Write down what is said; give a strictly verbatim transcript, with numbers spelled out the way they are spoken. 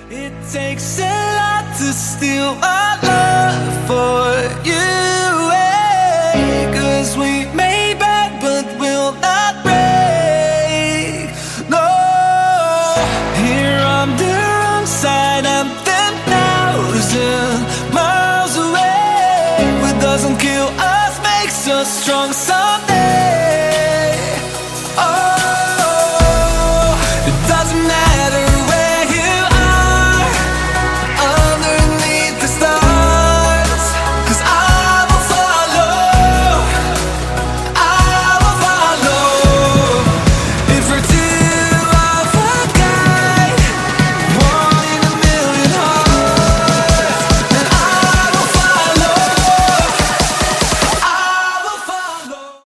It takes a lot to steal our love for you, eh? 'Cause we may bend but will not break. No, here on the wrong side